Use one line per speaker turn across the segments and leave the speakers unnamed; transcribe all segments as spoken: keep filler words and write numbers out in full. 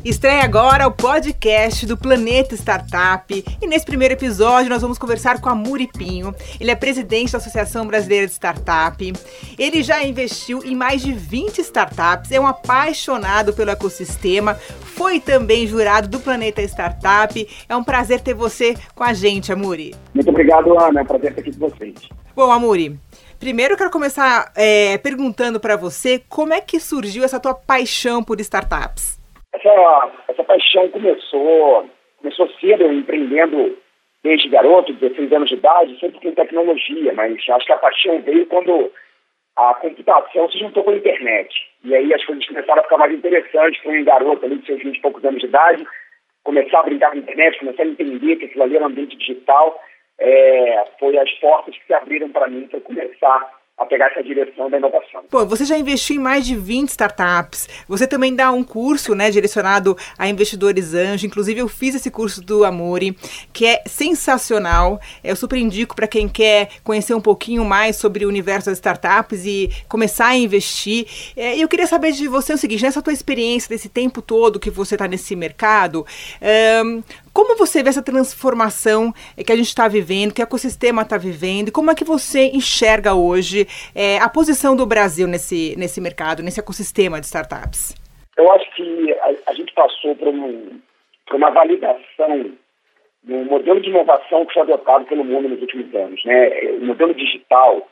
Estreia agora o podcast do Planeta Startup e nesse primeiro episódio nós vamos conversar com Amaury Pinho. Ele é presidente da Associação Brasileira de Startup. Ele já investiu em mais de vinte startups, é um apaixonado pelo ecossistema, foi também jurado do Planeta Startup. É um prazer ter você com a gente, Amaury.
Muito obrigado, Ana. É um prazer estar aqui com vocês.
Bom, Amaury, primeiro eu quero começar é, perguntando para você como é que surgiu essa tua paixão por startups?
Essa, essa paixão começou, começou cedo, eu empreendendo desde garoto, dezesseis anos de idade, sempre com tecnologia, mas acho que a paixão veio quando a computação se juntou com a internet. E aí as coisas começaram a ficar mais interessantes para um garoto ali de seus vinte e poucos anos de idade, começar a brincar com a internet, começar a entender que aquilo ali era um ambiente digital. É, foi as portas que se abriram para mim para começar a pegar essa direção da inovação.
Pô, você já investiu em mais de vinte startups, você também dá um curso, né, direcionado a investidores anjo, inclusive eu fiz esse curso do Amaury, que é sensacional, eu super indico para quem quer conhecer um pouquinho mais sobre o universo das startups e começar a investir. E eu queria saber de você o seguinte, nessa tua experiência desse tempo todo que você está nesse mercado, um, como você vê essa transformação que a gente está vivendo, que o ecossistema está vivendo, e como é que você enxerga hoje é, a posição do Brasil nesse, nesse mercado, nesse ecossistema de startups?
Eu acho que a, a gente passou por, um, por uma validação do modelo de inovação que foi adotado pelo mundo nos últimos anos, né? O modelo digital,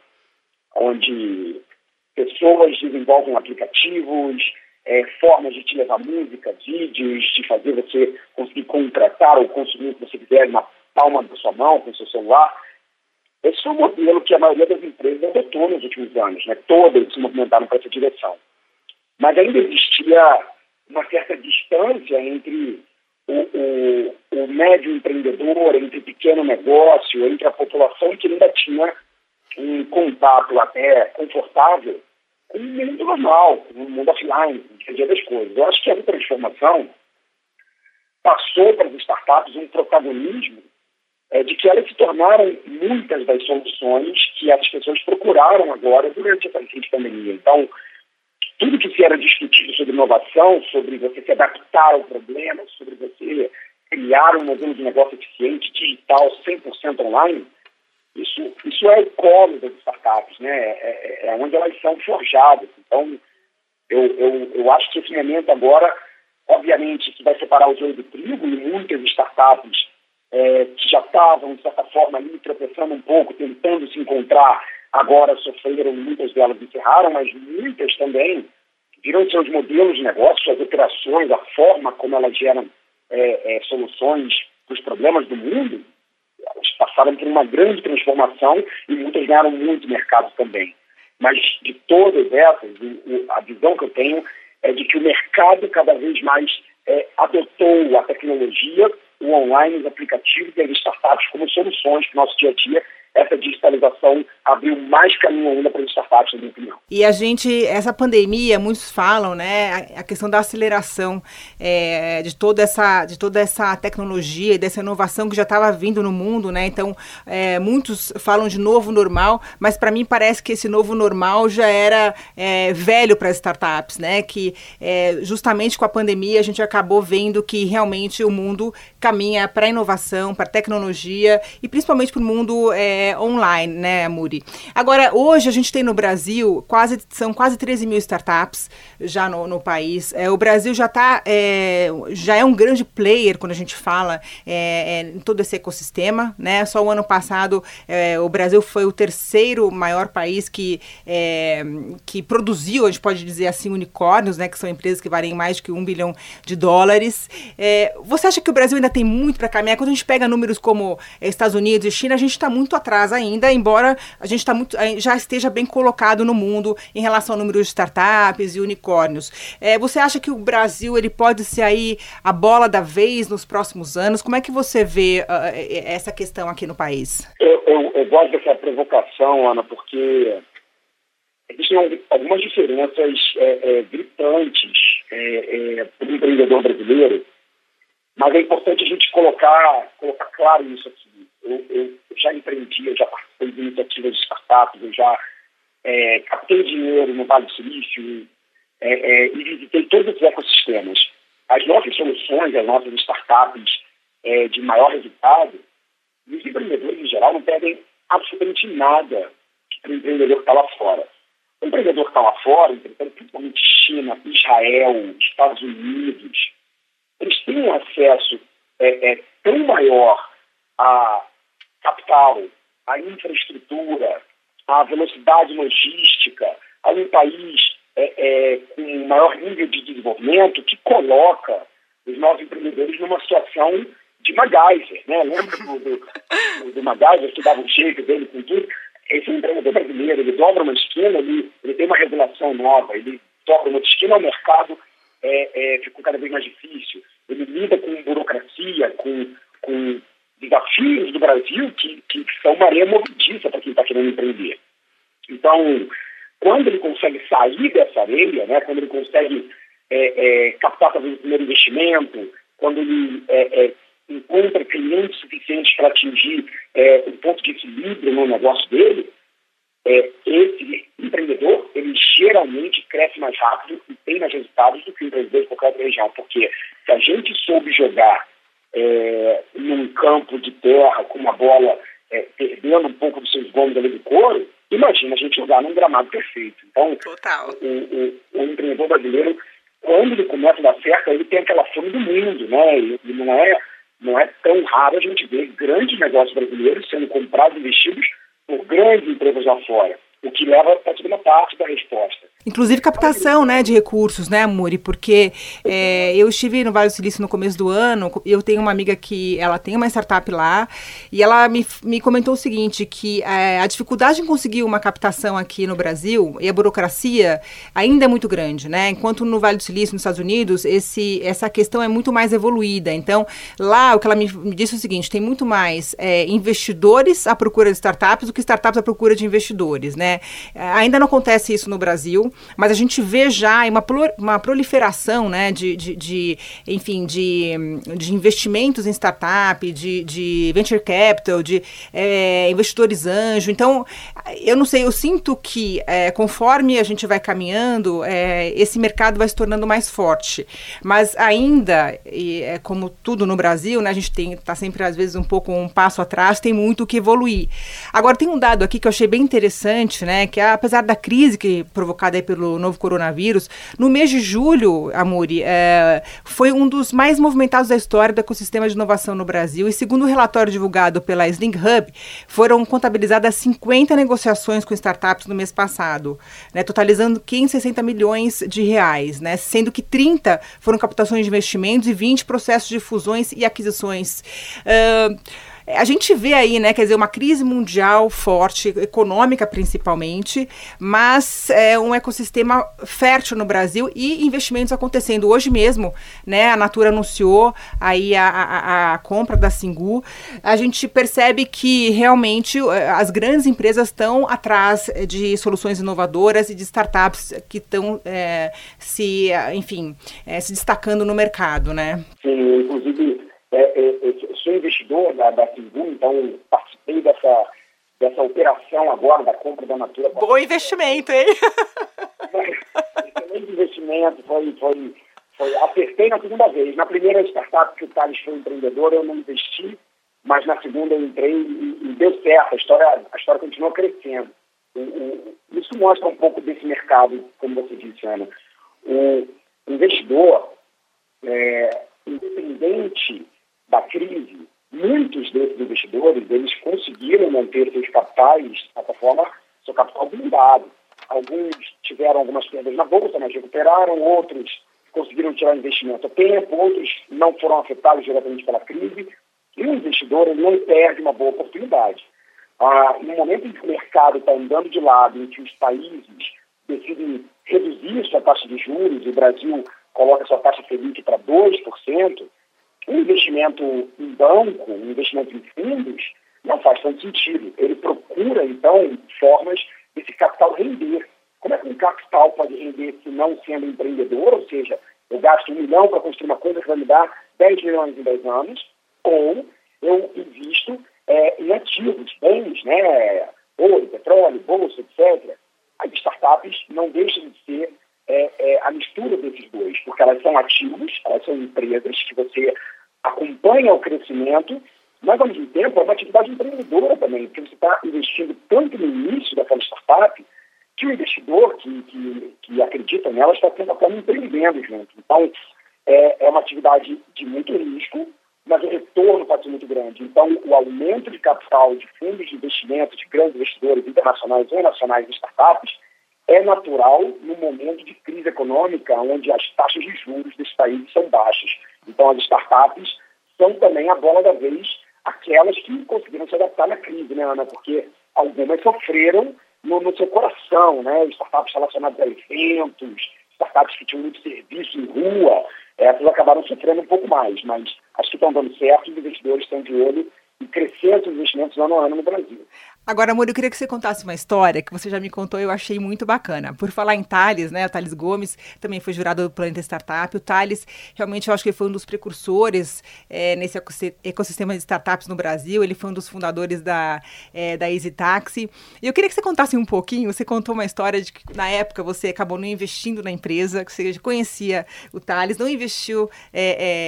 onde pessoas desenvolvem aplicativos, É, formas de te levar música, vídeos, de fazer você conseguir contratar ou consumir o que você quiser na palma da sua mão, com o seu celular. Esse foi o modelo que a maioria das empresas adotou nos últimos anos, né? Todas se movimentaram para essa direção. Mas ainda existia uma certa distância entre o, o, o médio empreendedor, entre o pequeno negócio, entre a população que ainda tinha um contato até confortável com o mundo normal, no mundo offline, no dia a dia das coisas. Eu acho que essa transformação passou para as startups um protagonismo é, de que elas se tornaram muitas das soluções que as pessoas procuraram agora durante essa crise de pandemia. Então, tudo que se era discutido sobre inovação, sobre você se adaptar ao problema, sobre você criar um modelo de negócio eficiente, digital, cem por cento online, Isso, isso é o colo das startups, né? É, é onde elas são forjadas. Então, eu, eu, eu acho que esse momento agora, obviamente, que vai separar o joio do trigo, e muitas startups é, que já estavam, de certa forma, ali tropeçando um pouco, tentando se encontrar, agora sofreram, muitas delas encerraram, mas muitas também viram seus modelos de negócio, as operações, a forma como elas geram é, é, soluções para os problemas do mundo. Elas passaram por uma grande transformação e muitas ganharam muito mercado também. Mas de todas essas, a visão que eu tenho é de que o mercado cada vez mais é, adotou a tecnologia, o online, os aplicativos e as startups como soluções para o nosso dia a dia. Essa digitalização abriu mais caminho ainda para as startups, na minha opinião.
E a gente, essa pandemia, muitos falam, né, a questão da aceleração é, de, toda essa, de toda essa tecnologia e dessa inovação que já estava vindo no mundo, né, então é, muitos falam de novo normal, mas para mim parece que esse novo normal já era é, velho para as startups, né, que é, justamente com a pandemia a gente acabou vendo que realmente o mundo caminha para a inovação, para a tecnologia e principalmente para o mundo é, online, né, Amaury? Agora, hoje a gente tem no Brasil, quase, são quase treze mil startups já no, no país. É, o Brasil já, tá, é, já é um grande player quando a gente fala é, é, em todo esse ecossistema, né? Só o ano passado é, o Brasil foi o terceiro maior país que, é, que produziu, a gente pode dizer assim, unicórnios, né? Que são empresas que valem mais de que um bilhão de dólares. É, você acha que o Brasil ainda tem muito para caminhar? Quando a gente pega números como Estados Unidos e China, a gente está muito atrás ainda, embora a gente tá muito, já esteja bem colocado no mundo em relação ao número de startups e unicórnios. É, você acha que o Brasil ele pode ser aí a bola da vez nos próximos anos? Como é que você vê uh, essa questão aqui no país?
Eu, eu, eu gosto dessa provocação, Ana, porque existem algumas diferenças é, é, gritantes é, é, para o empreendedor brasileiro, mas é importante a gente colocar, colocar claro isso aqui. Eu, eu já empreendi, eu já participei de iniciativas de startups, eu já é, captei dinheiro no Vale do Silício é, é, e visitei todos os ecossistemas. as nossas soluções, as nossas startups é, de maior resultado, os empreendedores, em geral, não perdem absolutamente nada para o empreendedor que está lá fora. O empreendedor que está lá fora, principalmente China, Israel, Estados Unidos, eles têm um acesso é, é, tão maior a capital, a infraestrutura, a velocidade logística, a um país é, é, com maior nível de desenvolvimento que coloca os novos empreendedores numa situação de MacGyver, né? Lembra do, do, do MacGyver que dava um jeito dele com tudo? Esse empreendedor brasileiro, ele dobra uma esquina, ele, ele tem uma revelação nova, ele dobra uma esquina, o mercado é, é, ficou cada vez mais difícil, ele lida com burocracia, com, com desafios do Brasil que, que são uma areia movediça para quem está querendo empreender. Então, quando ele consegue sair dessa areia, né, quando ele consegue é, é, captar talvez o primeiro investimento, quando ele é, é, encontra clientes suficientes para atingir é, um ponto de equilíbrio no negócio dele, é, esse empreendedor, ele geralmente cresce mais rápido e tem mais resultados do que o empreendedor de qualquer outra região. Porque se a gente soube jogar é, num campo de terra com uma bola é, perdendo um pouco dos seus gomos ali do couro, imagina a gente jogar num gramado perfeito. Então,
Total.
O, o, o empreendedor brasileiro, quando ele começa a dar certo, ele tem aquela fome do mundo, né? E, e não é, não é tão raro a gente ver grandes negócios brasileiros sendo comprados e investidos por grandes empresas lá fora, o que leva para a segunda parte da resposta.
Inclusive captação, né, de recursos, né, Muri? Porque é, eu estive no Vale do Silício no começo do ano, eu tenho uma amiga que ela tem uma startup lá, e ela me, me comentou o seguinte, que é, a dificuldade em conseguir uma captação aqui no Brasil e a burocracia ainda é muito grande, né? Enquanto no Vale do Silício, nos Estados Unidos, esse, essa questão é muito mais evoluída. Então, lá, o que ela me, me disse é o seguinte, tem muito mais é, investidores à procura de startups do que startups à procura de investidores, né? Ainda não acontece isso no Brasil, mas a gente vê já uma, uma proliferação, né, de, de, de, enfim, de, de investimentos em startup, de, de venture capital, de é, investidores anjo. Então, eu não sei, eu sinto que é, conforme a gente vai caminhando, é, esse mercado vai se tornando mais forte. Mas ainda, e, é, como tudo no Brasil, né, a gente está sempre, às vezes, um pouco um passo atrás, tem muito o que evoluir. Agora, tem um dado aqui que eu achei bem interessante, né, que apesar da crise que provocada aí pelo novo coronavírus, no mês de julho, Amuri, é, foi um dos mais movimentados da história do ecossistema de inovação no Brasil, e segundo o relatório divulgado pela Sling Hub, foram contabilizadas cinquenta negociações com startups no mês passado, né, totalizando quinhentos e sessenta milhões de reais, né, sendo que trinta foram captações de investimentos e vinte processos de fusões e aquisições. Uh, A gente vê aí, né, quer dizer, uma crise mundial forte, econômica principalmente, mas é um ecossistema fértil no Brasil e investimentos acontecendo. Hoje mesmo, né, a Natura anunciou aí a, a, a compra da Singu. A gente percebe que realmente as grandes empresas estão atrás de soluções inovadoras e de startups que estão é, se, enfim, é, se destacando no mercado, né?
Sim, inclusive... É, é, eu sou investidor da, da Singu, então participei dessa, dessa operação agora, da compra da Natura.
Bom investimento, hein?
Excelente investimento, foi, foi, foi, acertei na segunda vez. Na primeira startup que o Thales foi empreendedor, eu não investi, mas na segunda eu entrei e, e deu certo, a história, a história continuou crescendo. O, o, isso mostra um pouco desse mercado, como você disse, Ana. O investidor, é, independente da crise, muitos desses investidores, eles conseguiram manter seus capitais, de certa forma, seu capital blindado. Alguns tiveram algumas perdas na bolsa, mas recuperaram, outros conseguiram tirar investimento a tempo, outros não foram afetados diretamente pela crise. E o investidor, ele não perde uma boa oportunidade. Ah, no momento em que o mercado está andando de lado, em que os países decidem reduzir sua taxa de juros, e o Brasil coloca sua taxa Selic para dois por cento, um investimento em banco, um investimento em fundos, não faz tanto sentido. Ele procura, então, formas desse capital render. Como é que um capital pode render se não sendo empreendedor? Ou seja, eu gasto um milhão para construir uma coisa que vai me dar dez milhões em dez anos, ou eu invisto é, em ativos, bens, né, ouro, petróleo, bolsa, etcétera. As startups não deixam de ser é, é a mistura desses dois, porque elas são ativos, elas são empresas que você acompanha o crescimento, mas, ao mesmo tempo, é uma atividade empreendedora também, porque você está investindo tanto no início daquela startup que o investidor que, que, que acredita nela está tendo até empreendendo junto. Então, é, é uma atividade de muito risco, mas o retorno pode ser muito grande. Então, o aumento de capital de fundos de investimento de grandes investidores internacionais ou nacionais de startups é natural no momento de crise econômica, onde as taxas de juros desses países são baixas. Então, as startups são também a bola da vez, aquelas que conseguiram se adaptar na crise, né, Ana? Porque algumas sofreram no, no seu coração, né? Startups relacionadas a eventos, startups que tinham muito serviço em rua, essas acabaram sofrendo um pouco mais, mas as que estão dando certo, os investidores estão de olho e crescendo os investimentos ano a ano no Brasil.
Agora, amor, eu queria que você contasse uma história que você já me contou e eu achei muito bacana. Por falar em Thales, né? O Thales Gomes também foi jurado do Planeta Startup. O Thales, realmente, eu acho que ele foi um dos precursores é, nesse ecossistema de startups no Brasil. Ele foi um dos fundadores da, é, da Easy Taxi. E eu queria que você contasse um pouquinho. Você contou uma história de que, na época, você acabou não investindo na empresa, que você conhecia o Thales, não investiu é,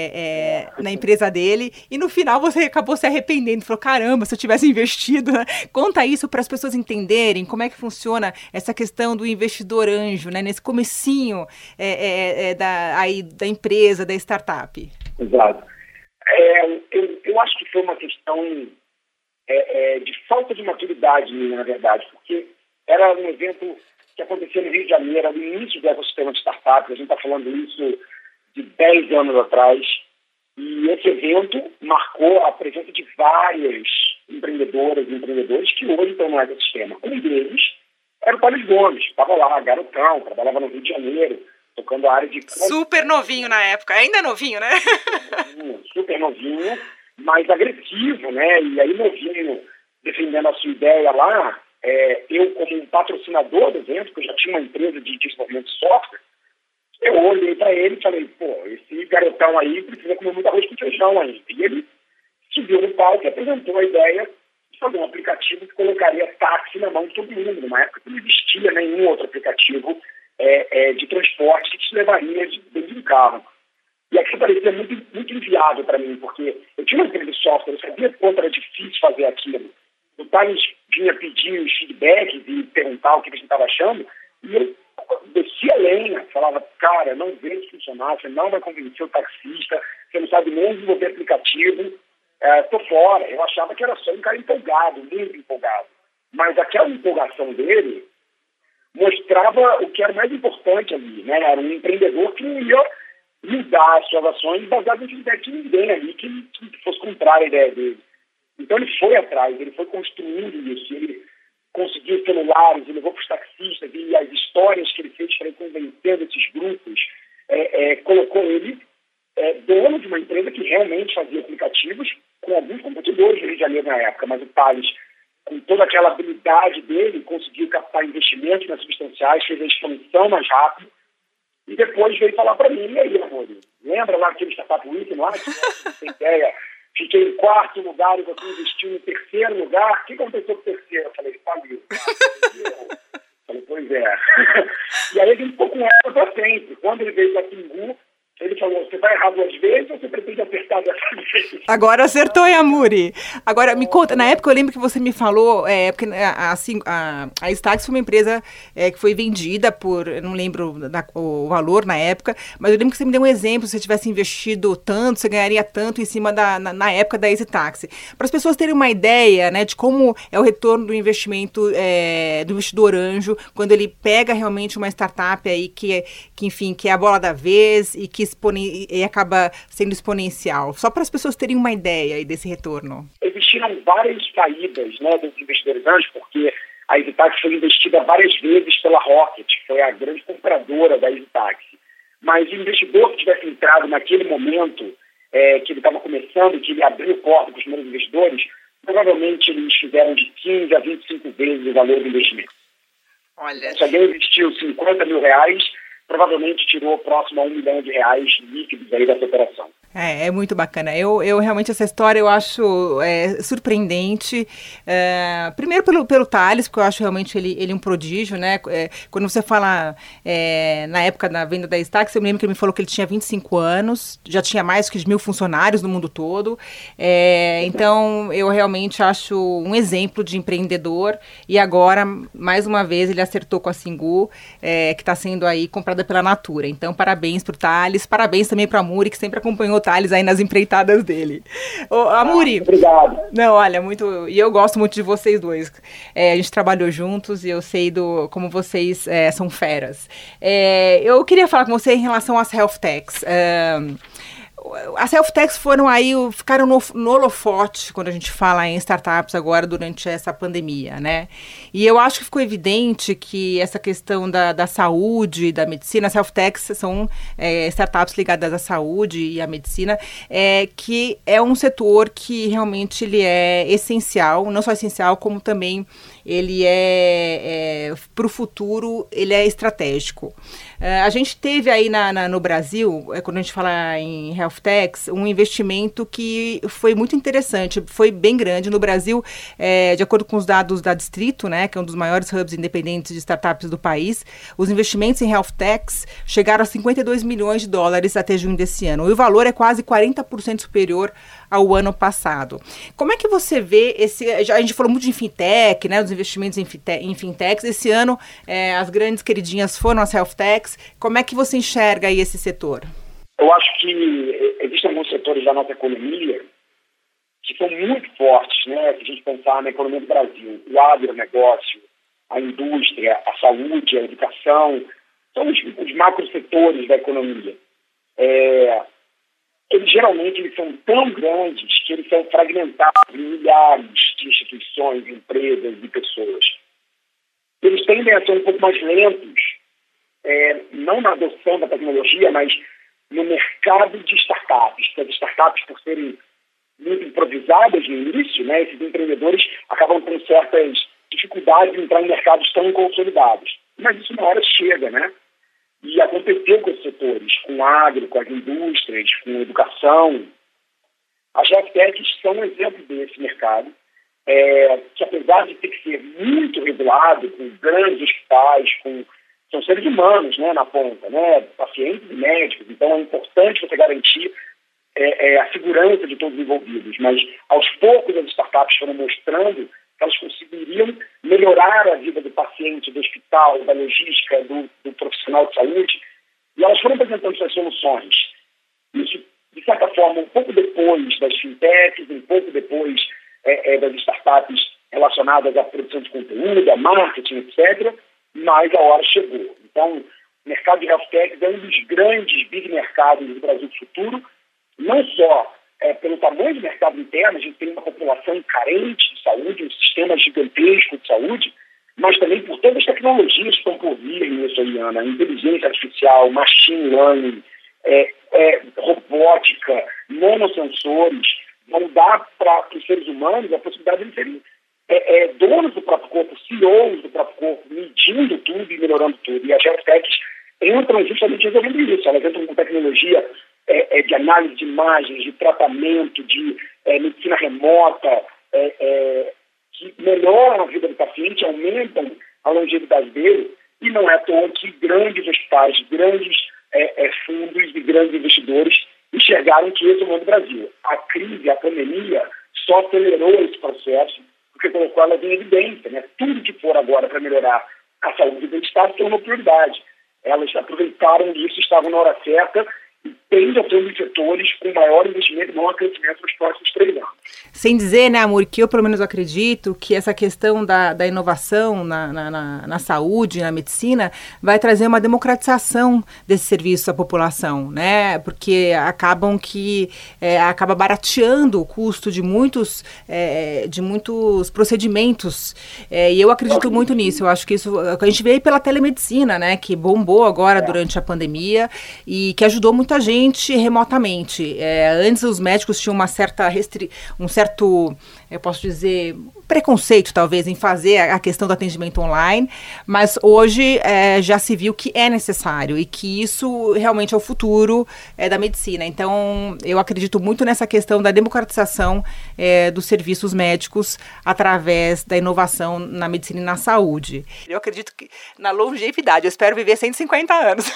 é, é, na empresa dele. E, no final, você acabou se arrependendo. Falou, caramba, se eu tivesse investido, né? Conta isso para as pessoas entenderem como é que funciona essa questão do investidor anjo, né? Nesse comecinho é, é, é, da, aí, da empresa, da startup.
Exato. É, eu, eu acho que foi uma questão é, é, de falta de maturidade, na verdade, porque era um evento que acontecia no Rio de Janeiro, era o início do ecossistema de startups, a gente está falando isso de dez anos atrás, e esse evento marcou a presença de várias empreendedoras e empreendedores que hoje estão no ecossistema. Um deles era o Thales Gomes, estava lá, garotão, trabalhava no Rio de Janeiro, tocando a área de...
Super novinho na época, ainda novinho, né?
Super novinho, mas agressivo, né? E aí novinho, defendendo a sua ideia lá, é, eu como um patrocinador do evento, porque eu já tinha uma empresa de desenvolvimento de software, eu olhei para ele e falei, pô, esse garotão aí precisa comer muito arroz com feijão ainda. E ele subiu no palco e apresentou a ideia de fazer um aplicativo que colocaria táxi na mão de todo mundo. Numa época que não existia nenhum outro aplicativo é, é, de transporte que te levaria de, dentro de um carro. E aquilo parecia muito, muito inviável para mim, porque eu tinha uma empresa de software, eu sabia quanto era difícil fazer aquilo. O Thales vinha pedir os feedbacks e perguntar o que a gente estava achando, e eu descia a lenha, falava, cara, não vejo funcionar, você não vai convencer o taxista, você não sabe nem desenvolver aplicativo, estou é, fora. Eu achava que era só um cara empolgado, muito empolgado. Mas aquela empolgação dele mostrava o que era mais importante ali, né? Era um empreendedor que não ia mudar as suas ações baseado em feedback de ninguém ali que, que fosse contrário à ideia dele. Então ele foi atrás, ele foi construindo isso, ele conseguiu celulares, ele levou para os taxistas, e as histórias que ele fez para ir convencendo esses grupos, é, é, colocou ele é, dono de uma empresa que realmente fazia aplicativos com alguns competidores do Rio de Janeiro na época, mas o Thales, com toda aquela habilidade dele, conseguiu captar investimentos mais substanciais, fez a expansão mais rápido, e depois veio falar para mim, e aí, amor, lembra lá aquele Startup Week, não acha? Não tem ideia. Fiquei em quarto lugar e você investiu no terceiro lugar. O que aconteceu com o terceiro? Eu falei, faliu. Falei, pois é. E aí a gente ficou com ela para sempre. Quando ele veio para Pingu, ele falou, você vai errar duas vezes ou você pretende acertar dessa vez?
Agora acertou, Yamuri. Agora, me conta, na época eu lembro que você me falou, é, porque assim, a, a Stax foi uma empresa é, que foi vendida por, eu não lembro da, o valor na época, mas eu lembro que você me deu um exemplo, se você tivesse investido tanto, você ganharia tanto em cima da, na, na época da Easy Taxi. Para as pessoas terem uma ideia, né, de como é o retorno do investimento é, do investidor anjo, quando ele pega realmente uma startup aí que, que enfim, que é a bola da vez e que Expone- e acaba sendo exponencial. Só para as pessoas terem uma ideia aí desse retorno.
Existiram várias saídas, né, dos investidores anjos, porque a Easy Taxi foi investida várias vezes pela Rocket, foi a grande compradora da Easy Taxi. Mas o investidor que tivesse entrado naquele momento, é, que ele estava começando, que ele abriu porta para os primeiros investidores, provavelmente eles fizeram de quinze a vinte e cinco vezes o valor do investimento.
Olha.
Se alguém investiu cinquenta mil reais, provavelmente tirou próximo a um milhão de reais líquidos aí dessa operação.
É, é muito bacana. Eu, eu realmente, essa história eu acho é, surpreendente. É, primeiro pelo, pelo Thales, porque eu acho realmente ele, ele um prodígio, né? É, quando você fala é, na época da venda da Stax, eu me lembro que ele me falou que ele tinha vinte e cinco anos, já tinha mais que mil funcionários no mundo todo. É, então, eu realmente acho um exemplo de empreendedor. E agora, mais uma vez, ele acertou com a Singu, é, que está sendo aí comprada pela Natura. Então, parabéns para o Thales, parabéns também para a Muri, que sempre acompanhou o Thales aí nas empreitadas dele. Ô, Amuri.
Ah, obrigado.
Não, olha, muito. E eu gosto muito de vocês dois. É, a gente trabalhou juntos e eu sei do como vocês é, são feras. É, eu queria falar com você em relação às health techs. É, as health techs foram aí, ficaram no, no holofote quando a gente fala em startups agora durante essa pandemia, né? E eu acho que ficou evidente que essa questão da, da saúde, da medicina, as health techs são é, startups ligadas à saúde e à medicina, é, que é um setor que realmente ele é essencial, não só essencial, como também ele é, é para o futuro, ele é estratégico. Uh, a gente teve aí na, na, no Brasil, é, quando a gente fala em health techs, um investimento que foi muito interessante, foi bem grande. No Brasil, é, de acordo com os dados da Distrito, né, que é um dos maiores hubs independentes de startups do país, os investimentos em health techs chegaram a cinquenta e dois milhões de dólares até junho desse ano. E o valor é quase quarenta por cento superior ao ano passado. Como é que você vê esse... A gente falou muito de fintech, né, dos investimentos em, fintech, em fintechs. Esse ano, é, as grandes queridinhas foram as health techs. Como é que você enxerga aí esse setor?
Eu acho que existem alguns setores da nossa economia que são muito fortes, né? Se a gente pensar na economia do Brasil, o agronegócio, a indústria, a saúde, a educação, são os, os macro setores da economia. É, eles geralmente eles são tão grandes que eles são fragmentados em milhares de instituições, empresas e pessoas. Eles tendem a ser um pouco mais lentos, é, não na adoção da tecnologia, mas no mercado de startups. As startups, por serem muito improvisadas no início, né, esses empreendedores acabam tendo certas dificuldades em entrar em mercados tão consolidados. Mas isso uma hora chega, né? E aconteceu com os setores, com o agro, com as indústrias, com a educação. As health techs são um exemplo desse mercado, é, que apesar de ter que ser muito regulado, com grandes hospitais, com, são seres humanos, né, na ponta, né, pacientes e médicos, então é importante você garantir é, é, a segurança de todos os envolvidos. Mas, aos poucos, as startups foram mostrando que elas conseguiriam melhorar a vida do paciente, do hospital, da logística, do, do profissional de saúde, e elas foram apresentando suas soluções. Isso, de certa forma, um pouco depois das fintechs, um pouco depois é, é, das startups relacionadas à produção de conteúdo, a marketing, etcétera, mas a hora chegou. Então, o mercado de health techs é um dos grandes big mercados do Brasil do futuro, não só É, pelo tamanho do mercado interno, a gente tem uma população carente de saúde, um sistema gigantesco de saúde, mas também por todas as tecnologias que estão por vir nisso aí, Ana, inteligência artificial, machine learning, é, é, robótica, nanosensores, vão dar para os seres humanos a possibilidade de serem é, é, donos do próprio corpo, C E Os do próprio corpo, medindo tudo e melhorando tudo. E as health techs entram justamente resolvendo isso. Elas entram com tecnologia É, é, de análise de imagens, de tratamento, de é, medicina remota, é, é, que melhoram a vida do paciente, aumentam a longevidade dele, e não é à toa que grandes hospitais, grandes é, é, fundos e grandes investidores enxergaram que esse é o mundo do Brasil. A crise, a pandemia, só acelerou esse processo, porque colocou elas em evidência, né? Tudo que for agora para melhorar a saúde do Estado se tornou prioridade. Elas aproveitaram disso, estavam na hora certa, e tende a ter um dos setores com maior investimento e maior crescimento nos próximos três anos.
Sem dizer, né, Amor, que eu pelo menos acredito que essa questão da, da inovação na, na, na, na saúde, na medicina, vai trazer uma democratização desse serviço à população, né, porque acabam que, é, acaba barateando o custo de muitos, é, de muitos procedimentos, é, e eu acredito muito nisso. Eu acho que isso, a gente vê aí pela telemedicina, né, que bombou agora é. durante a pandemia e que ajudou muito muita gente remotamente. É, antes os médicos tinham uma certa restri... um certo, eu posso dizer, preconceito talvez em fazer a questão do atendimento online, mas hoje é, já se viu que é necessário e que isso realmente é o futuro é, da medicina. Então, eu acredito muito nessa questão da democratização é, dos serviços médicos através da inovação na medicina e na saúde. Eu acredito que na longevidade, eu espero viver cento e cinquenta anos.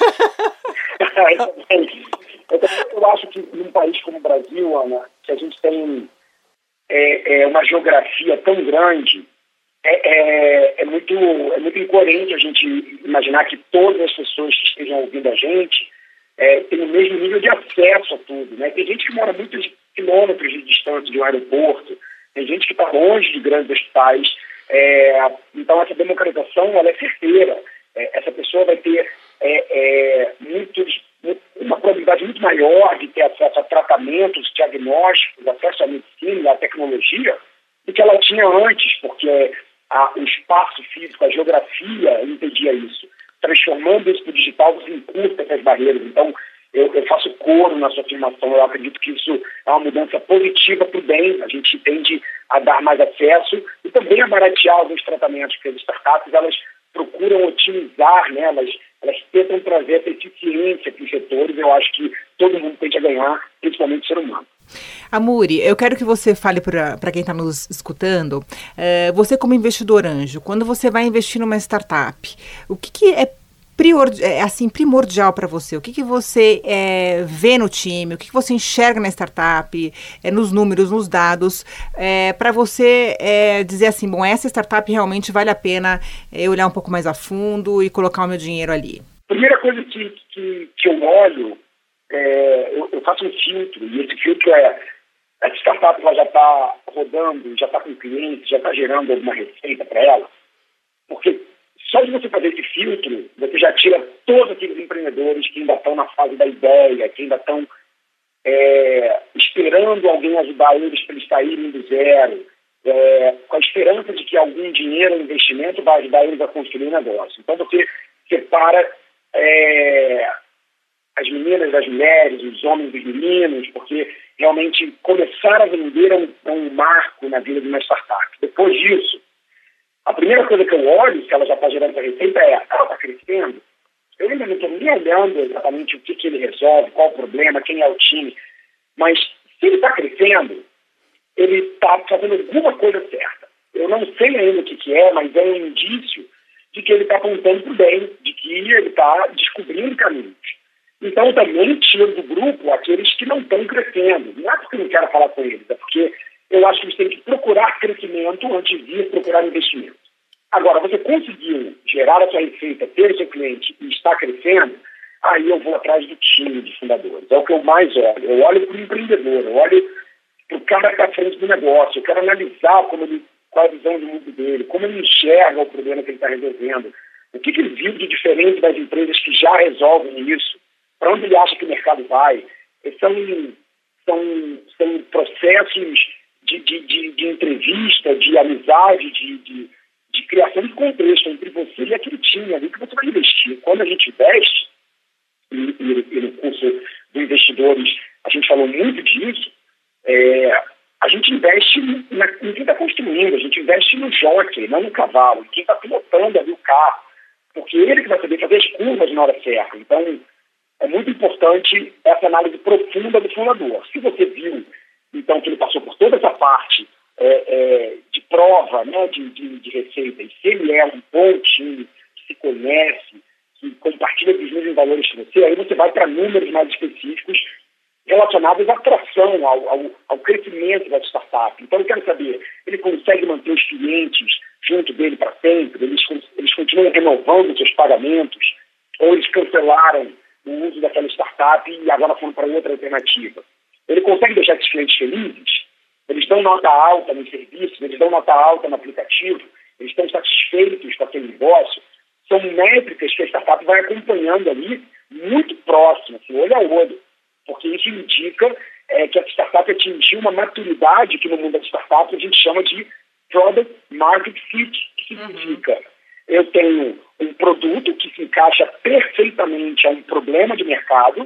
eu, também, eu, também, eu acho que num país como o Brasil, Ana, que a gente tem é, é, uma geografia tão grande, é, é, é, muito, é muito incoerente a gente imaginar que todas as pessoas que estejam ouvindo a gente é, têm o mesmo nível de acesso a tudo, né? Tem gente que mora muitos quilômetros de distância de um aeroporto, tem gente que está longe de grandes hospitais, é, então essa democratização ela é certeira. É, essa pessoa vai ter é, é, muitos, uma probabilidade muito maior de ter acesso a tratamentos, diagnósticos, acesso à medicina, à tecnologia, do que ela tinha antes, porque a, o espaço físico, a geografia impedia isso. Transformando isso para o digital, você encurta essas barreiras. Então, eu, eu faço coro na sua afirmação. Eu acredito que isso é uma mudança positiva para o bem. A gente tende a dar mais acesso e também a baratear alguns tratamentos, porque as startups, elas procuram otimizar, né? elas, elas tentam trazer essa eficiência para os setores. Eu acho que todo mundo tende a ganhar, principalmente o ser humano.
Amuri, eu quero que você fale para quem está nos escutando, uh, você como investidor anjo, quando você vai investir numa startup, o que, que é, prior, é assim, primordial para você? O que, que você é, vê no time? O que, que você enxerga na startup, é, nos números, nos dados, é, para você é, dizer assim, bom, essa startup realmente vale a pena é, olhar um pouco mais a fundo e colocar o meu dinheiro ali?
Primeira coisa que, que, que eu olho, é, eu, eu faço um filtro, e esse filtro é essa startup ela já está rodando, já está com clientes, já está gerando alguma receita para ela, porque só de você fazer esse filtro, você já tira todos aqueles empreendedores que ainda estão na fase da ideia, que ainda estão é, esperando alguém ajudar eles para eles saírem do zero, é, com a esperança de que algum dinheiro ou investimento vai ajudar eles a construir um negócio. Então você separa é, as meninas das mulheres, os homens dos meninos, porque realmente começar a vender é um, é um marco na vida de uma startup. Depois disso, a primeira coisa que eu olho, se ela já está gerando essa receita, é ela está crescendo. Eu ainda não estou nem olhando exatamente o que, que ele resolve, qual o problema, quem é o time, mas se ele está crescendo, ele está fazendo alguma coisa certa. Eu não sei ainda o que, que é, mas é um indício de que ele está apontando para o bem, de que ele está descobrindo caminhos. Então, também tiro do grupo aqueles que não estão crescendo. Não é porque eu não quero falar com eles, é porque eu acho que eles têm que procurar crescimento antes de procurar investimento. Agora, você conseguiu gerar a sua receita, ter o seu cliente e está crescendo, aí eu vou atrás do time de fundadores. É o que eu mais olho. Eu olho para o empreendedor, eu olho para o cara que está à frente do negócio, eu quero analisar como ele, qual é a visão do mundo dele, como ele enxerga o problema que ele está resolvendo, o que, que ele viu de diferente das empresas que já resolvem isso, para onde ele acha que o mercado vai. São, são, são processos de, de, de, de entrevista, de amizade, de, de, de criação de contexto entre você e aquele time ali que você vai investir. Quando a gente investe, e, e, e no curso de investidores a gente falou muito disso, é, a gente investe na, em quem está construindo, a gente investe no jockey, não no cavalo, em quem está pilotando ali o carro, porque ele que vai saber fazer as curvas na hora certa. Então, é muito importante essa análise profunda do fundador. Se você viu, então, que ele passou por toda essa parte é, é, de prova, né, de, de, de receita, e se ele é um bom time, que se conhece, que compartilha dos mesmos valores que você, aí você vai para números mais específicos relacionados à atração, ao, ao, ao crescimento da startup. Então, eu quero saber, ele consegue manter os clientes junto dele para sempre? Eles, eles continuam renovando seus pagamentos? Ou eles cancelaram o uso daquela startup e agora foram para outra alternativa? Ele consegue deixar esses clientes felizes? Eles dão nota alta no serviço, eles dão nota alta no aplicativo, eles estão satisfeitos com aquele negócio? São métricas que a startup vai acompanhando ali muito próximo, assim, olho a olho, porque isso indica é, que a startup atingiu uma maturidade que no mundo da startup a gente chama de Product Market Fit, que significa uhum. eu tenho um produto que se encaixa perfeitamente a um problema de mercado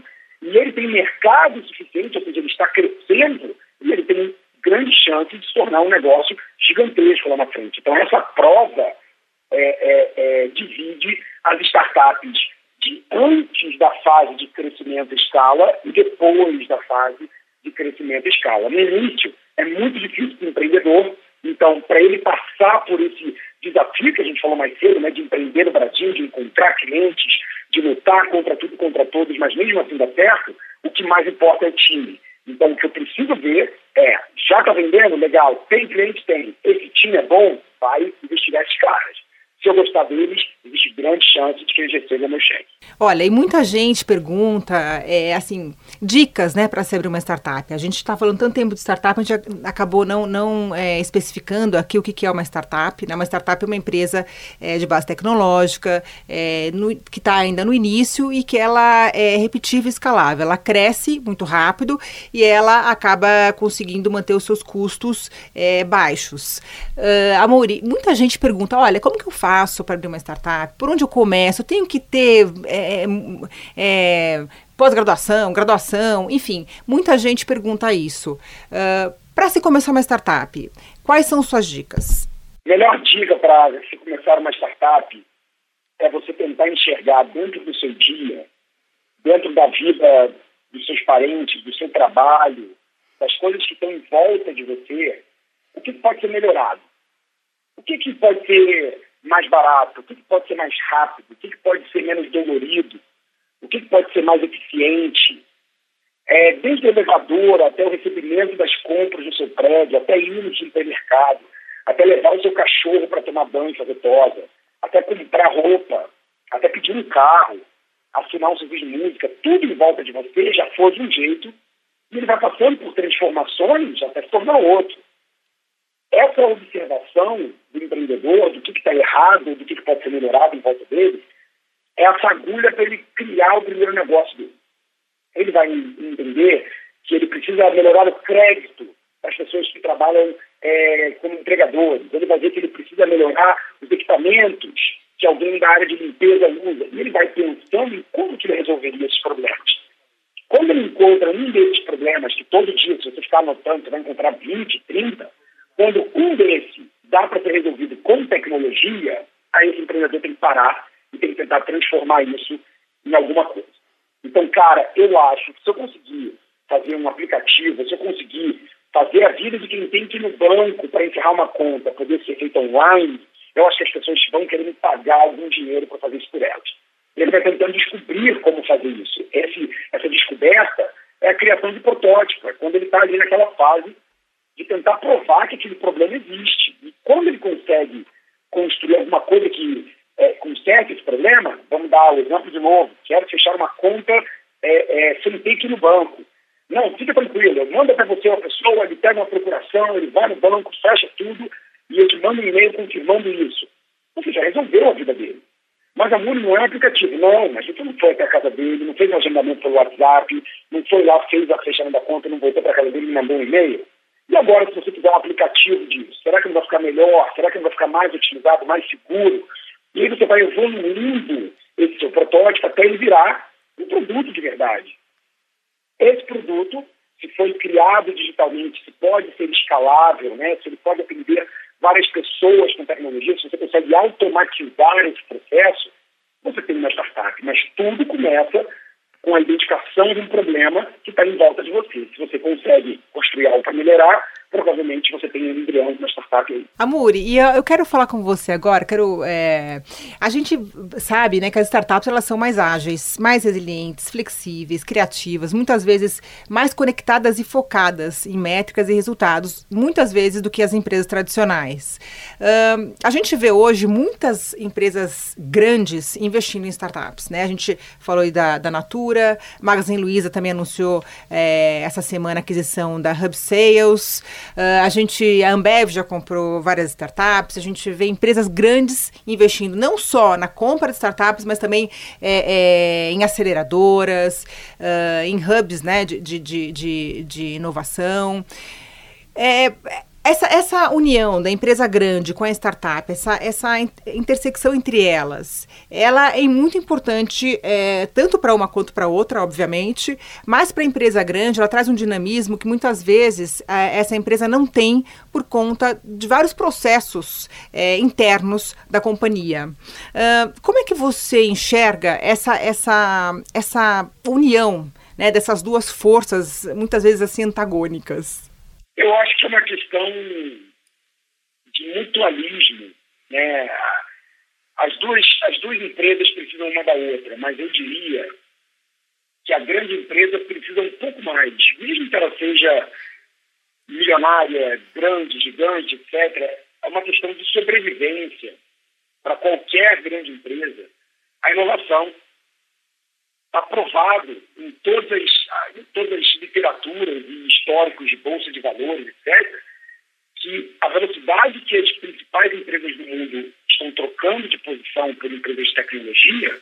e ele tem mercado suficiente, ou seja, ele está crescendo, e ele tem grande chance de se tornar um negócio gigantesco lá na frente. Então, essa prova é, é, é, divide as startups de antes da fase de crescimento em escala e depois da fase de crescimento em escala. No início, é muito difícil para o empreendedor, então, para ele passar por esse desafio que a gente falou mais cedo, né, de empreender no Brasil, de encontrar clientes, de lutar contra tudo e contra todos, mas mesmo assim dar certo, o que mais importa é o time. Então, o que eu preciso ver é, já está vendendo? Legal. Tem cliente? Tem. Esse time é bom? Vai investigar esses caras. Se eu gostar deles, existe grande chance de que eles recebam meu cheque.
Olha, e muita gente pergunta, é, assim, dicas, né, para se abrir uma startup. A gente está falando tanto tempo de startup, a gente acabou não, não é, especificando aqui o que, que é uma startup. Né? Uma startup é uma empresa é, de base tecnológica, é, no, que está ainda no início e que ela é repetível e escalável. Ela cresce muito rápido e ela acaba conseguindo manter os seus custos é, baixos. Uh, Amaury, muita gente pergunta, olha, como que eu faço para abrir uma startup? Por onde eu começo? Eu tenho que ter é, é, pós-graduação, graduação, enfim, muita gente pergunta isso. Uh, para se começar uma startup, quais são suas dicas?
Melhor dica para se começar uma startup é você tentar enxergar dentro do seu dia, dentro da vida dos seus parentes, do seu trabalho, das coisas que estão em volta de você, o que pode ser melhorado. O que, que pode ser mais barato, o que, que pode ser mais rápido, o que, que pode ser menos dolorido, o que, que pode ser mais eficiente. É, desde o elevador até o recebimento das compras do seu prédio, até ir no supermercado, até levar o seu cachorro para tomar banho e fazer tosa, até comprar roupa, até pedir um carro, assinar um serviço de música, tudo em volta de você já foi de um jeito e ele vai passando por transformações até se tornar outro. Essa observação do empreendedor, do que está errado, do que, que pode ser melhorado em volta dele, é a fagulha para ele criar o primeiro negócio dele. Ele vai entender que ele precisa melhorar o crédito das pessoas que trabalham é, como entregadores. Ele vai ver que ele precisa melhorar os equipamentos que alguém da área de limpeza usa. E ele vai pensando em como que ele resolveria esses problemas. Quando ele encontra um desses problemas, que todo dia, se você ficar anotando, você vai encontrar vinte, trinta, quando um desses dá para ser resolvido com tecnologia, aí esse empreendedor tem que parar e tem que tentar transformar isso em alguma coisa. Então, cara, eu acho que se eu conseguir fazer um aplicativo, se eu conseguir fazer a vida de quem tem que ir no banco para encerrar uma conta, poder ser feita online, eu acho que as pessoas vão querer me pagar algum dinheiro para fazer isso por elas. Ele vai tentando descobrir como fazer isso. Esse, essa descoberta é a criação de protótipo, é quando ele está ali naquela fase de tentar provar que aquele problema existe. E quando ele consegue construir alguma coisa que é, conserte esse problema, vamos dar o exemplo de novo, quero fechar uma conta é, é, sem ter que ir no banco. Não, fica tranquilo, manda para você uma pessoa, ele pega uma procuração, ele vai no banco, fecha tudo e eu te mando um e-mail confirmando isso. Você já resolveu a vida dele. Mas a Muni não é um aplicativo. Não, a gente não foi até a casa dele, não fez um agendamento pelo WhatsApp, não foi lá, fez a fechamento da conta, não voltou para a casa dele e mandou um e-mail. E agora, se você fizer um aplicativo disso, será que não vai ficar melhor? Será que não vai ficar mais otimizado, mais seguro? E aí você vai evoluindo esse seu protótipo até ele virar um produto de verdade. Esse produto, se foi criado digitalmente, se pode ser escalável, né? Se ele pode atender várias pessoas com tecnologia, se você consegue automatizar esse processo, você tem uma startup. Mas tudo começa com a identificação de um problema que está em volta de você. Se você consegue construir algo para melhorar, provavelmente você tem um embrião de uma startup aí.
Amaury, e eu quero falar com você agora, quero, é, a gente sabe, né, que as startups elas são mais ágeis, mais resilientes, flexíveis, criativas, muitas vezes mais conectadas e focadas em métricas e resultados, muitas vezes do que as empresas tradicionais. Uh, a gente vê hoje muitas empresas grandes investindo em startups, né? A gente falou aí da, da Natura, Magazine Luiza também anunciou é, essa semana a aquisição da Hub Sales. Uh, a gente, a Ambev já comprou várias startups, a gente vê empresas grandes investindo não só na compra de startups, mas também é, é, em aceleradoras, uh, em hubs, né, de, de, de, de inovação. É, Essa, essa união da empresa grande com a startup, essa, essa intersecção entre elas, ela é muito importante, é, tanto para uma quanto para outra, obviamente, mas para a empresa grande ela traz um dinamismo que muitas vezes é, essa empresa não tem por conta de vários processos é, internos da companhia. Uh, como é que você enxerga essa, essa, essa união, né, dessas duas forças, muitas vezes assim antagônicas?
Eu acho que é uma questão de mutualismo, né? As duas, as duas empresas precisam uma da outra, mas eu diria que a grande empresa precisa um pouco mais. Mesmo que ela seja milionária, grande, gigante, etcétera, é uma questão de sobrevivência para qualquer grande empresa. A inovação está provado em todas as, em todas as literaturas e históricos de bolsa de valores, etcétera, que a velocidade que as principais empresas do mundo estão trocando de posição por empresas de tecnologia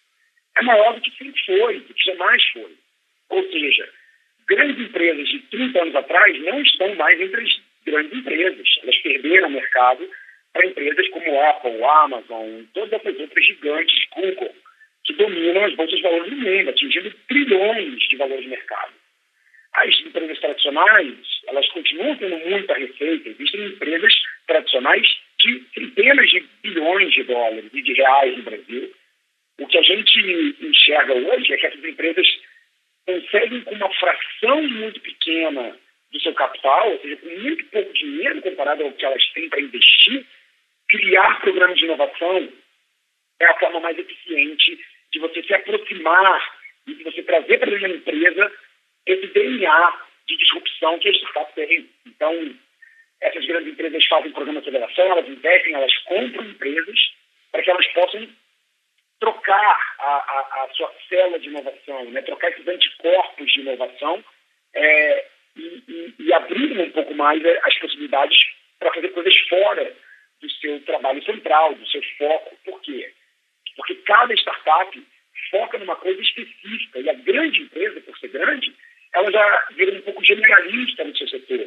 é maior do que sempre foi, do que jamais foi. Ou seja, grandes empresas de trinta anos atrás não estão mais entre as grandes empresas. Elas perderam o mercado para empresas como Apple, Amazon, todas essas outras gigantes, Google, que dominam as bolsas de valores do mundo, atingindo trilhões de valores de mercado. As empresas tradicionais, elas continuam tendo muita receita. Existem empresas tradicionais de centenas de bilhões de dólares e de reais no Brasil. O que a gente enxerga hoje é que essas empresas conseguem, com uma fração muito pequena do seu capital, ou seja, com muito pouco dinheiro comparado ao que elas têm para investir, criar programas de inovação é a forma mais eficiente de você se aproximar e de você trazer para dentro da empresa esse D N A de disrupção que a startup tem. Então, essas grandes empresas fazem programas de aceleração, elas investem, elas compram empresas para que elas possam trocar a, a, a sua célula de inovação, né? Trocar esses anticorpos de inovação é, e, e, e abrir um pouco mais as possibilidades para fazer coisas fora do seu trabalho central, do seu foco. Por quê? Porque cada startup foca numa coisa específica. E a grande empresa, por ser grande, ela já vira um pouco generalista no seu setor.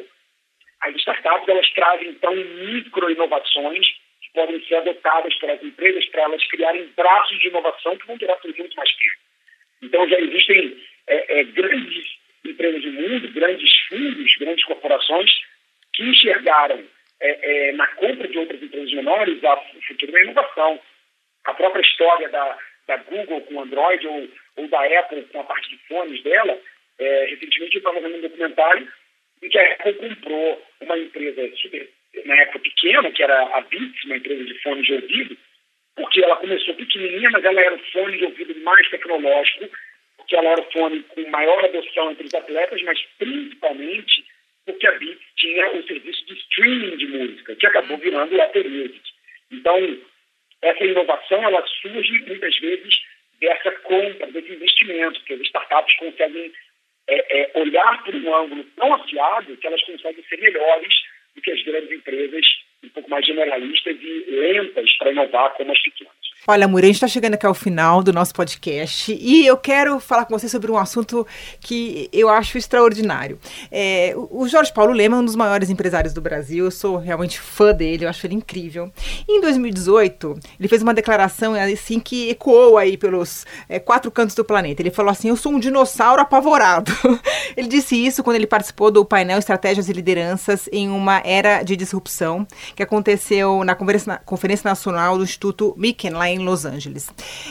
As startups, elas trazem, então, micro-inovações que podem ser adotadas pelas empresas para elas criarem braços de inovação que vão durar por muito mais tempo. Então, já existem é, é, grandes empresas do mundo, grandes fundos, grandes corporações que enxergaram é, é, na compra de outras empresas menores a futuro da inovação. A própria história da, da Google com Android ou, ou da Apple com a parte de fones dela, é, recentemente eu estava vendo um documentário em que a Apple comprou uma empresa super, na época pequena, que era a Beats, uma empresa de fones de ouvido, porque ela começou pequenininha, mas ela era o fone de ouvido mais tecnológico, porque ela era o fone com maior adoção entre os atletas, mas principalmente porque a Beats tinha um serviço de streaming de música, que acabou virando o Apple Music. Então, essa inovação, ela surge muitas vezes dessa compra, desse investimento, que as startups conseguem é, é, olhar por um ângulo tão afiado que elas conseguem ser melhores do que as grandes empresas um pouco mais generalistas e lentas para inovar como as pequenas.
Olha, Moura, a gente está chegando aqui ao final do nosso podcast e eu quero falar com você sobre um assunto que eu acho extraordinário. É, o Jorge Paulo Lemann é um dos maiores empresários do Brasil, eu sou realmente fã dele, eu acho ele incrível. E em dois mil e dezoito, ele fez uma declaração assim, que ecoou aí pelos é, quatro cantos do planeta. Ele falou assim, eu sou um dinossauro apavorado. Ele disse isso quando ele participou do painel Estratégias e Lideranças em uma Era de Disrupção, que aconteceu na Conferência Nacional do Instituto Milken, lá em Los Angeles.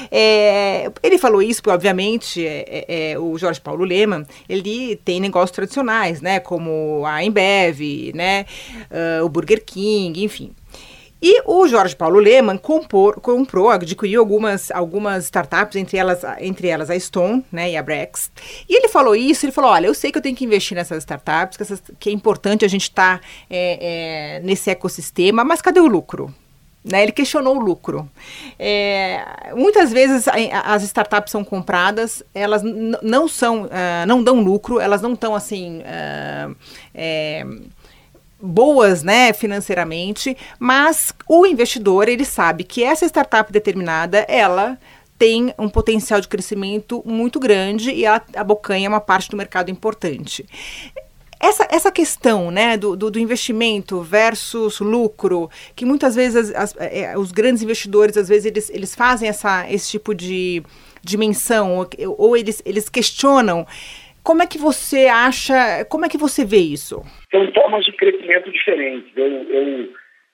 É, ele falou isso porque, obviamente, é, é, o Jorge Paulo Lemann, ele tem negócios tradicionais, né, como a Ambev, né, uh, o Burger King, enfim. E o Jorge Paulo Lemann compor, comprou, adquiriu algumas, algumas startups, entre elas, entre elas a Stone, né, e a Brex. E ele falou isso, ele falou, olha, eu sei que eu tenho que investir nessas startups, que, essas, que é importante a gente estar tá, é, é, nesse ecossistema, mas cadê o lucro? Né, ele questionou o lucro. É, muitas vezes a, as startups são compradas, elas n- não são, uh, não dão lucro, elas não estão assim uh, é, boas, né, financeiramente, mas o investidor, ele sabe que essa startup determinada, ela tem um potencial de crescimento muito grande e ela abocanha uma parte do mercado importante. essa, essa questão, né, do, do, do investimento versus lucro, que muitas vezes as, as, os grandes investidores, às vezes, eles, eles fazem essa, esse tipo de dimensão, ou, ou eles, eles questionam. Como é que você acha, como é que você vê isso?
São formas de crescimento diferentes. Eu, eu,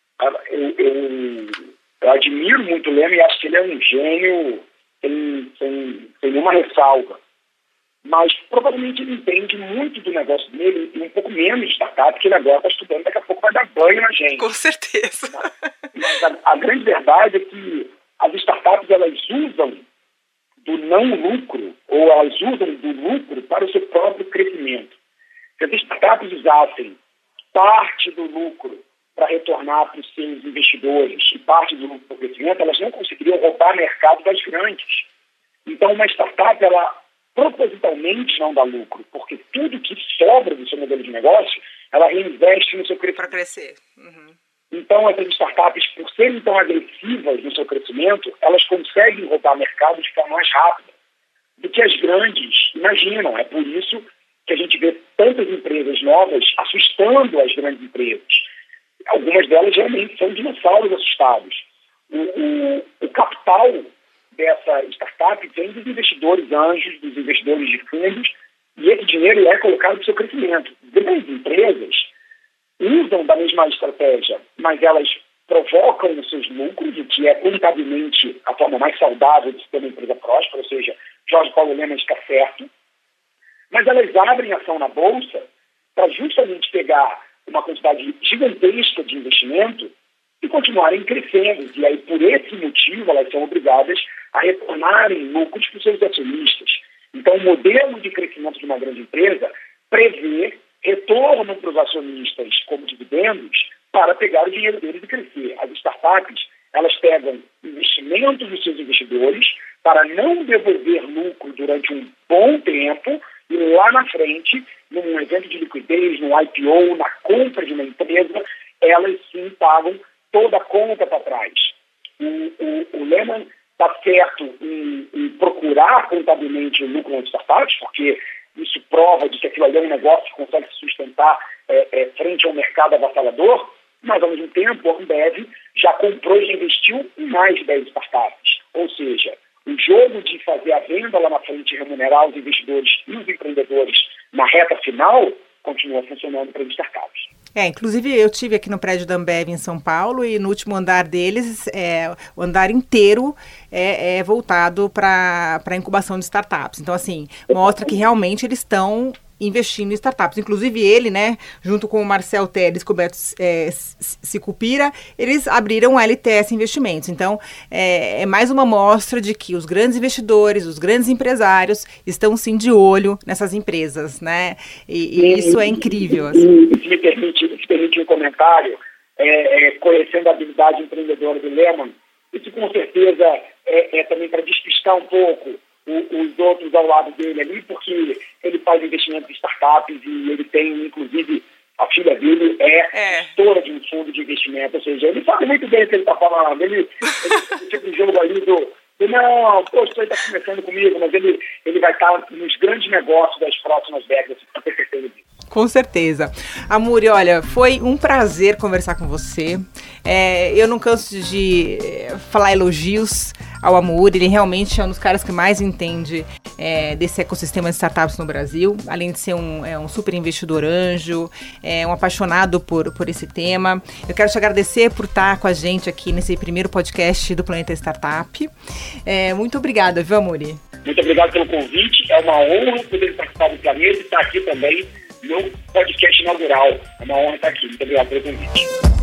eu, eu, eu admiro muito o Lehman e acho que ele é um gênio sem, sem, sem nenhuma ressalva. Mas provavelmente ele entende muito do negócio dele e um pouco menos de startup, porque ele agora está estudando, daqui a pouco vai dar banho na gente.
Com certeza.
Mas, mas a, a grande verdade é que as startups, elas usam do não lucro, ou elas usam do lucro para o seu próprio crescimento. Se as startups usassem parte do lucro para retornar para os seus investidores e parte do lucro para o crescimento, elas não conseguiriam roubar mercado das grandes. Então, uma startup, ela propositalmente não dá lucro, porque tudo que sobra do seu modelo de negócio, ela reinveste no seu crescimento.
Para crescer. Uhum.
Então, essas startups, por serem tão agressivas no seu crescimento, elas conseguem roubar mercado de forma mais rápida do que as grandes imaginam. É por isso que a gente vê tantas empresas novas assustando as grandes empresas. Algumas delas realmente são dinossauros assustados. O, o, o capital dessa startup vem dos investidores anjos, dos investidores de fundos, e esse dinheiro é colocado para o seu crescimento. Grandes empresas usam da mesma estratégia, mas elas provocam os seus lucros, o que é contabilmente a forma mais saudável de se ter uma empresa próspera, ou seja, Jorge Paulo Lemann está certo, mas elas abrem ação na Bolsa para justamente pegar uma quantidade gigantesca de investimento e continuarem crescendo. E aí, por esse motivo, elas são obrigadas a retornarem lucros para os seus acionistas. Então, o modelo de crescimento de uma grande empresa prevê retorno para os acionistas como dividendos para pegar o dinheiro deles e crescer. As startups, elas pegam investimentos dos seus investidores para não devolver lucro durante um bom tempo e lá na frente, num evento de liquidez, no I P O, na compra de uma empresa, elas sim pagam toda a conta para trás. O, o, o Lehmann está certo em, em procurar contabilmente o lucro nas startups, porque isso prova de que aquilo ali é um negócio que consegue se sustentar é, é, frente ao mercado avassalador, mas, ao mesmo tempo, a Ambev já comprou e investiu em mais de dez startups. Ou seja, o jogo de fazer a venda lá na frente e remunerar os investidores e os empreendedores na reta final continua funcionando para as startups.
É, inclusive eu tive aqui no prédio da Ambev em São Paulo e no último andar deles, é, o andar inteiro é, é voltado para a incubação de startups. Então, assim, mostra que realmente eles estão investindo em startups. Inclusive ele, né, junto com o Marcel Teles, com o Beto é, Sicupira, eles abriram a L T S Investimentos. Então, é, é mais uma mostra de que os grandes investidores, os grandes empresários estão sim de olho nessas empresas, né? E, e isso é incrível. Assim.
Se me permite, se permite um comentário, é, é, conhecendo a habilidade empreendedora do Lehmann, isso com certeza é, é também para despistar um pouco os outros ao lado dele ali, porque ele faz investimento em startups e ele tem, inclusive, a filha dele é gestora é. de um fundo de investimento, ou seja, ele sabe muito bem o que ele está falando. Ele, ele tipo de jogo ali do, do não, poxa, isso aí está começando comigo, mas ele, ele vai estar nos grandes negócios das próximas décadas, para ter certeza disso.
Com certeza. Amuri, olha, foi um prazer conversar com você. É, eu não canso de falar elogios ao Amuri, ele realmente é um dos caras que mais entende é, desse ecossistema de startups no Brasil, além de ser um, é, um super investidor anjo, é um apaixonado por, por esse tema. Eu quero te agradecer por estar com a gente aqui nesse primeiro podcast do Planeta Startup. É, muito obrigada, viu, Amuri?
Muito obrigado pelo convite, é uma honra poder participar do Planeta e estar aqui também no podcast inaugural. É uma honra estar aqui. Muito obrigado pelo convite.